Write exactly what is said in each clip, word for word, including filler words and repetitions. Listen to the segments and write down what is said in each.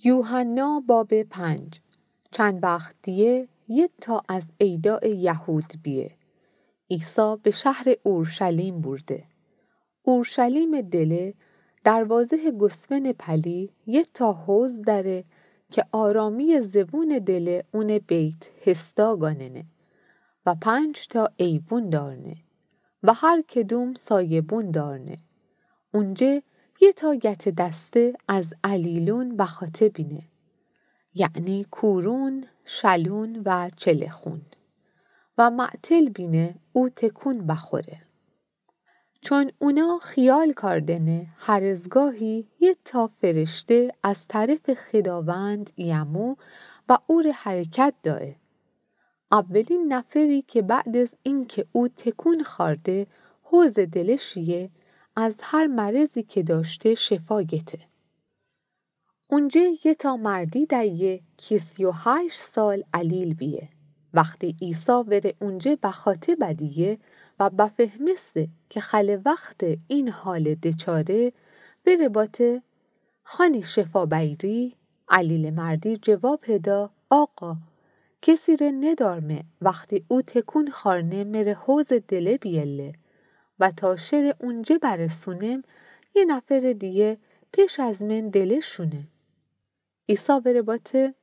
یوحنا باب پنج. چند وقت دیه یه تا از ایداع یهود بیه. عیسی به شهر اورشلیم برده. اورشلیم دله دروازه گسفن پلی یه تا حوز داره که آرامی زبون دله اون بیت هستا گاننه و پنج تا ایبون دارنه و هر کدوم سایبون دارنه. اونجه یه تا گت دسته از علیلون بخاته بینه، یعنی کورون، شلون و چلخون و معتل بینه او تکون بخوره. چون اونا خیال کردنه هرزگاهی یه تا فرشته از طرف خداوند یمو و او رو حرکت داره. اولین نفری که بعد از این که او تکون خورده حوز دلشیه از هر مرضی که داشته شفا گته. اونجه یه تا مردی دیه که سی و هشت سال علیل بیه. وقتی عیسی وره اونجه بخاطه بدیه و بفهمسته که خل وقت این حال دچاره بره باته خانی شفا بیری. علیل مردی جواب هدا آقا کسی ره ندارمه وقتی او تکون خارنه مره حوز دله بیله و تا شر اونجه برسونم یه نفر دیگه پیش از من دلشونه. عیسی بره باته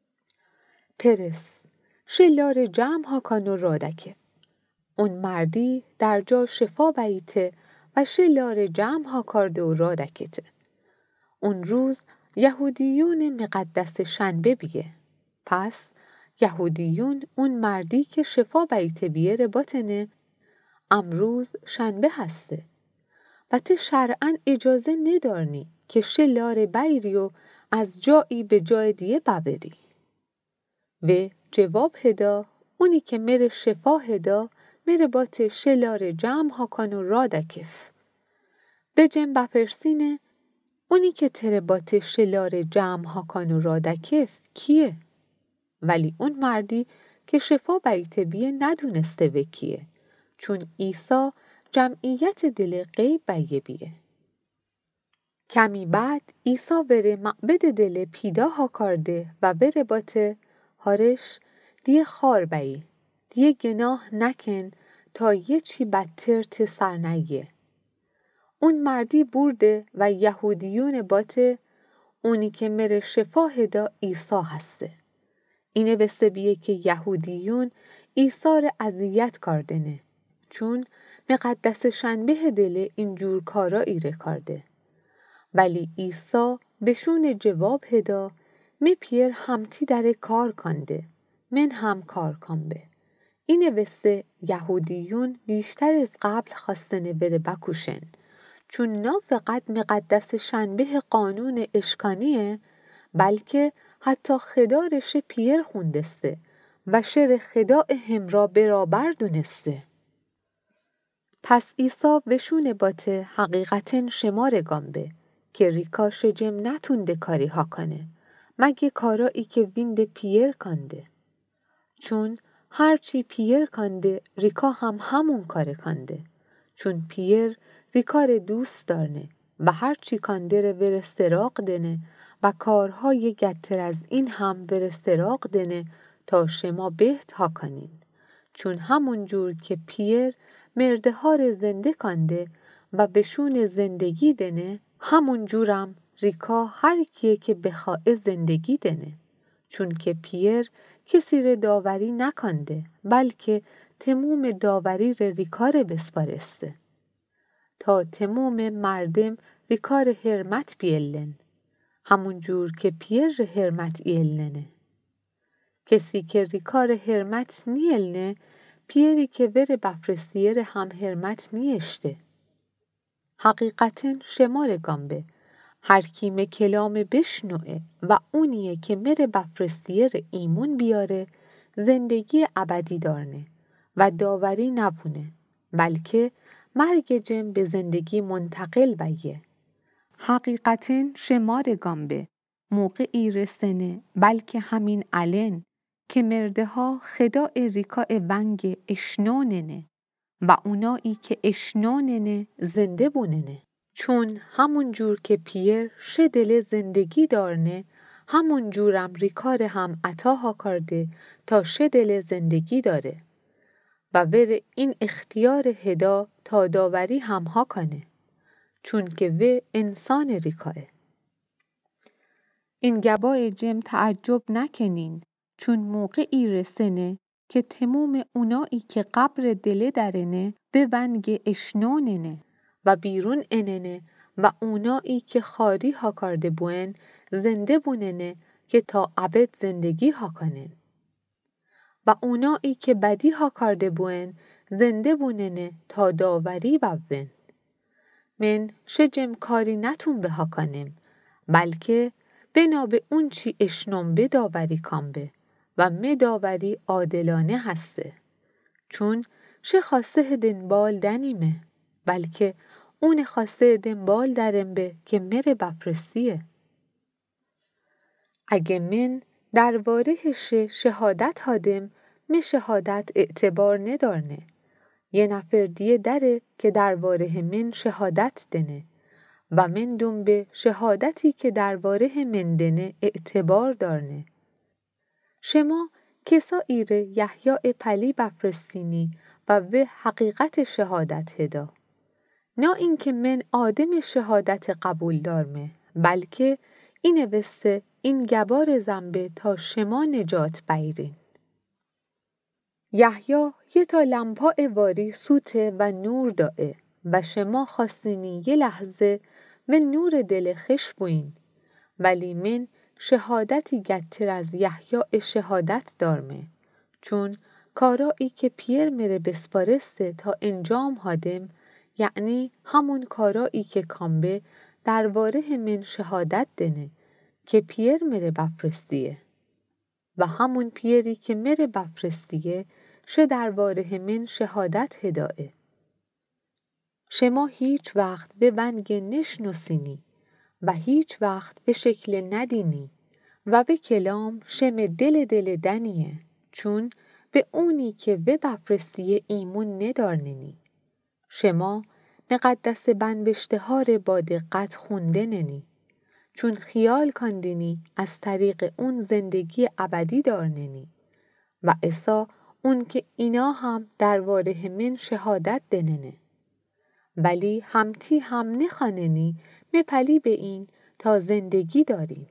پرس شلار جمع ها کانو رادکه. اون مردی در جا شفا بیته و شلار جمع ها کرده و رادکته. اون روز یهودیون مقدس شنبه بیه. پس یهودیون اون مردی که شفا بیته بیه رباطنه امروز شنبه هسته و ته شرعاً اجازه ندارنی که شلار بیری و از جایی به جای دیگه ببری. و جواب هدا اونی که مره شفا هدا مره بات شلار جمع ها کانو رادکف. به جن بپرسینه اونی که تره بات شلار جمع ها کانو رادکف کیه؟ ولی اون مردی که شفا بیته بیه ندونسته و کیه، چون عیسی جمعیت دل غیب بیه بیه. کمی بعد عیسی بره معبد دل پیدا ها کرده و بره باته هارش دیه خار بایی دیه گناه نکن تا یه چی بدتر ته سر نگیه. اون مردی برده و یهودیون باته اونی که مره شفا هدا عیسی هسته. اینه بسته بیه که یهودیون عیسی رو اذیت کردنه چون مقدس شنبه دل اینجور کارا ایره کرده. ولی عیسی بهشون جواب هدا می پیر همتی در کار کنده من هم کار کنبه. اینه بسته یهودیون بیشتر از قبل خواستنه بره بکوشن چون نه فقط مقدس شنبه قانون اشکانیه بلکه حتی خدارش پیر خوندسته و شر خدا همرا برابر دونسته. پس عیسی بهشون باته حقیقتن شمار گامبه که ریکا شجم نتونده کاری ها کنه مگه کارایی که ویند پیر کنده. چون هرچی پیر کنده ریکا هم همون کار کنده. چون پیر ریکار دوست دارنه و هرچی کنده رو بر استراق دنه و کارهای گتر از این هم بر استراق دنه تا شما بهت ها کنین. چون همون جور که پیر مرده ها رو زنده کنده و بهشون زندگی دنه همون جورم ریکا هر کیه که بخواه زندگی دنه. چون که پیر کسی رو داوری نکنده بلکه تموم داوری رو ریکا رو بسپارسته تا تموم مردم ریکار حرمت بیلن همون جور که پیر حرمت ایلنه. کسی که ریکار حرمت نیلنه پیری که بره بفرستیر هم حرمت نیشته. حقیقتاً شمار گامبه هر کیم کلام بشنوه و اونیه که مره بفرستیر ایمون بیاره زندگی ابدی دارنه و داوری نبونه بلکه مرگ جم به زندگی منتقل بیه. حقیقتاً شمار گامبه موقعی رسنه بلکه همین الان که مرده ها خداع ریکا ونگ اشنوننه و اونایی که اشنوننه زنده بوننه. چون همون جور که پیر شه دل زندگی دارنه همون جورم ریکار هم عطا ها کرده تا شه دل زندگی داره و ور این اختیار هدا تا داوری هم ها کنه چون که و انسان ریکاه. این گبای جم تعجب نکنین چون موقعی رسنه که تموم اونایی که قبر دله درنه به ونگ اشنوننه و بیرون اننه و اونایی که خاری ها کرده بوین زنده بوننه که تا ابد زندگی ها کنن و اونایی که بدی ها کرده بوین زنده بوننه تا داوری ببین. من شجم کاری نتون به ها کنم بلکه بنا به اون چی اشنم به داوری کام به و می داوری عادلانه هسته چون شه خاصه دنبال دنیمه بلکه اون خاصه دنبال درم به که مره بپرسیه. اگه من درباره شه شهادت هادم می شهادت اعتبار ندارنه یه نفر دیه داره که درباره من شهادت دنه و من دوم به شهادتی که درباره من دنه اعتبار دارنه. شما کسا ایره یحیی پلی بپرسینی و و حقیقت شهادت هدا نه اینکه من آدم شهادت قبول دارمه بلکه اینه بسته این گبار زنبه تا شما نجات بیرین. یحیی یه تا لمپا واری سوته و نور دائه و شما خواستینی یه لحظه و نور دل خش بوین ولی من شهادتی گتر از یحیی شهادت دارمه چون کارایی که پیر مره بسپارسته تا انجام هادم یعنی همون کارایی که کامبه درباره من شهادت دنه که پیر مره بپرستیه و همون پیری که مره بپرستیه شه درباره من شهادت هدایه. شما هیچ وقت به ونگ نشناسینی و هیچ وقت به شکل ندینی و به کلام شم دل دل دنیه چون به اونی که به بپرستیه ایمون ندارنینی. شما مقدس بنبشتهار با دقت خونده ننی چون خیال کندینی از طریق اون زندگی ابدی دارننی و عیسی اون که اینا هم درباره من شهادت دننه ولی همتی هم نخاننی مپلی به این تا زندگی داریم.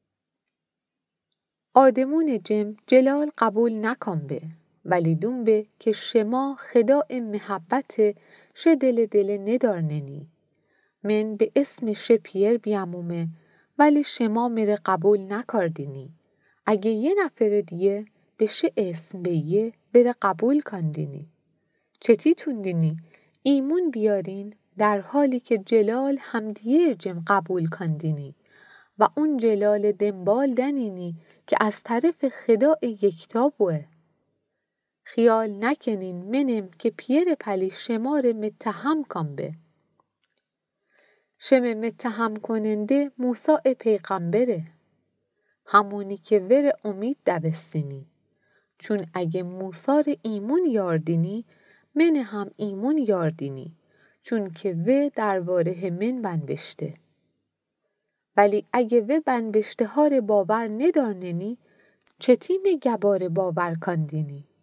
آدمون جم جلال قبول نکن به ولی دون به که شما خداع محبت شه دل دل ندارننی. من به اسم شه پیر بیامومه ولی شما مره قبول نکردینی. اگه یه نفر دیگه به شه اسم بیه بره قبول کندینی. چتی توندینی ایمون بیارین در حالی که جلال همدیه جم قبول کندینی و اون جلال دنبال دنینی که از طرف خداع یکتا بوه. خیال نکنین منم که پیر پلی شمار متهم کن به. شم متهم کننده موسی پیغمبره همونی که ور امید دبستینی چون اگه موسی ایمون یاردینی من هم ایمون یاردینی چون که و درباره من بنبشته ولی اگه و بنبشته ها باور ندارنینی چه تیم گبار باور کندینی